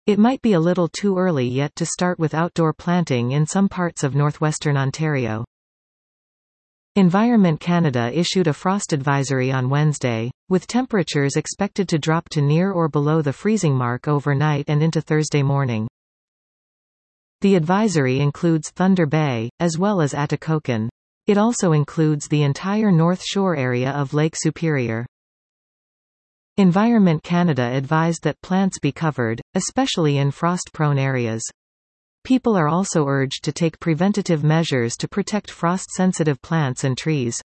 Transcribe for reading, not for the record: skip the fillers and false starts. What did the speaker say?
It might be a little too early yet to start with outdoor planting in some parts of northwestern Ontario. Environment Canada issued a frost advisory on Wednesday, with temperatures expected to drop to near or below the freezing mark overnight and into Thursday morning. The advisory includes Thunder Bay, as well as Atikokan. It also includes the entire North Shore area of Lake Superior. Environment Canada advised that plants be covered, especially in frost-prone areas. People are also urged to take preventative measures to protect frost-sensitive plants and trees.